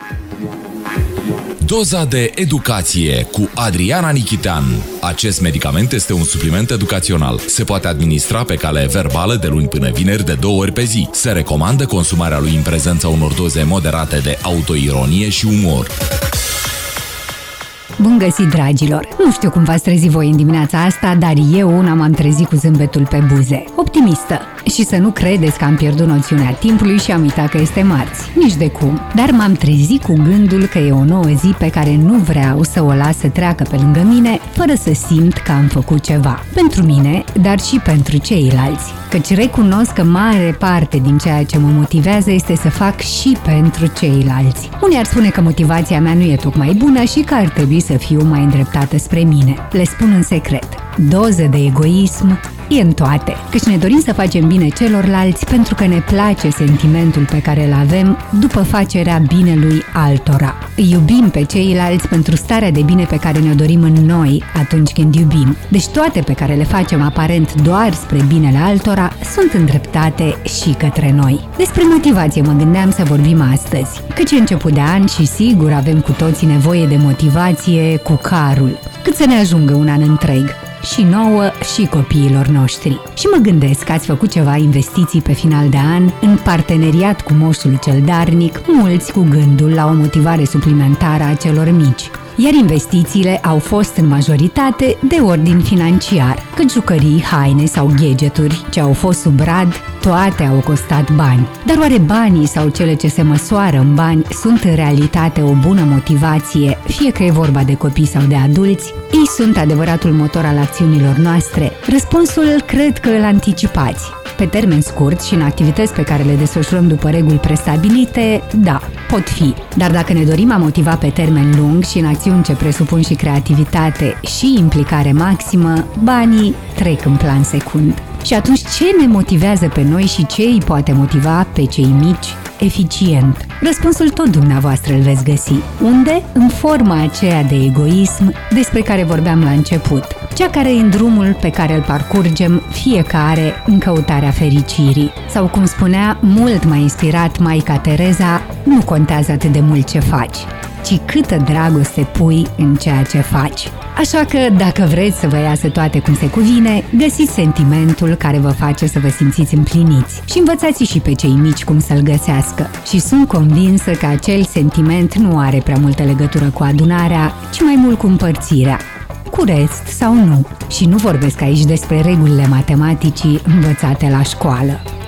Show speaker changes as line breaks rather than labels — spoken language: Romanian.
Doza de educație cu Adriana Nichitean. Acest medicament este un supliment educațional. Se poate administra pe cale verbală de luni până vineri de 2 ori pe zi. Se recomandă consumarea lui în prezența unor doze moderate de autoironie și umor.
Bun găsit, dragilor! Nu știu cum v-ați trezit voi în dimineața asta, dar eu una m-am trezit cu zâmbetul pe buze. Optimistă! Și să nu credeți că am pierdut noțiunea timpului și am uitat că este marți. Nici de cum. Dar m-am trezit cu gândul că e o nouă zi pe care nu vreau să o las să treacă pe lângă mine, fără să simt că am făcut ceva. Pentru mine, dar și pentru ceilalți. Căci recunosc că mare parte din ceea ce mă motivează este să fac și pentru ceilalți. Unii ar spune că motivația mea nu e tocmai bună și că ar trebui să fiu mai îndreptată spre mine. Le spun în secret. Doză de egoism e în toate, căci ne dorim să facem bine celorlalți pentru că ne place sentimentul pe care îl avem după facerea binelui altora. Îi iubim pe ceilalți pentru starea de bine pe care ne-o dorim în noi atunci când iubim. Deci toate pe care le facem aparent doar spre binele altora sunt îndreptate și către noi. Despre motivație mă gândeam să vorbim astăzi, căci e început de an și sigur avem cu toții nevoie de motivație cu carul, cât să ne ajungă un an întreg. Și nouă și copiilor noștri. Și mă gândesc că ați făcut ceva investiții pe final de an, în parteneriat cu moșul cel darnic, mulți cu gândul la o motivare suplimentară a celor mici. Iar investițiile au fost în majoritate de ordin financiar, căci jucării, haine sau gadgeturi ce au fost sub brad, toate au costat bani. Dar oare banii sau cele ce se măsoară în bani sunt în realitate o bună motivație, fie că e vorba de copii sau de adulți? Ei sunt adevăratul motor al acțiunilor noastre? Răspunsul cred că îl anticipați. Pe termen scurt și în activități pe care le desfășurăm după reguli prestabilite, da, pot fi. Dar dacă ne dorim a motiva pe termen lung și în acțiuni ce presupun și creativitate și implicare maximă, banii trec în plan secund. Și atunci ce ne motivează pe noi și ce îi poate motiva pe cei mici eficient? Răspunsul tot dumneavoastră îl veți găsi. Unde? În forma aceea de egoism despre care vorbeam la început. Cea care e în drumul pe care îl parcurgem fiecare în căutarea fericirii. Sau cum spunea mult mai inspirat Maica Tereza, nu contează atât de mult ce faci, ci câtă dragoste pui în ceea ce faci. Așa că, dacă vreți să vă iasă toate cum se cuvine, găsiți sentimentul care vă face să vă simțiți împliniți și învățați și pe cei mici cum să-l găsească. Și sunt convinsă că acel sentiment nu are prea multă legătură cu adunarea, ci mai mult cu împărțirea. Cu rest sau nu. Și nu vorbesc aici despre regulile matematicii învățate la școală.